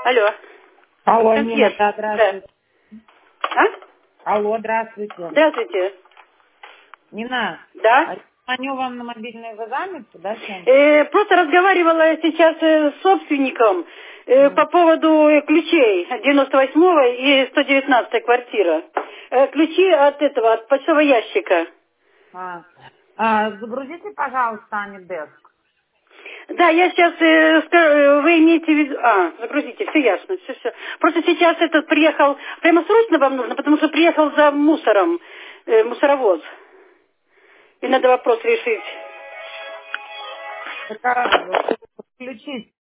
Алло. Алло, Нина, Консьерж. да, Да. здравствуйте. А? Алло, здравствуйте. Здравствуйте. Нина, Да? звоню вам на мобильный, вы заняты, да, чем? Просто разговаривала сейчас с собственником по поводу ключей 98-го и 119-й квартира. Ключи от этого, от почтового ящика. Загрузите, пожалуйста, Анидеск. Да, я сейчас, вы имеете в виду... загрузите, все ясно, все. Просто сейчас этот приехал, прямо срочно вам нужно, потому что приехал за мусором, мусоровоз. И надо вопрос решить. Так, включить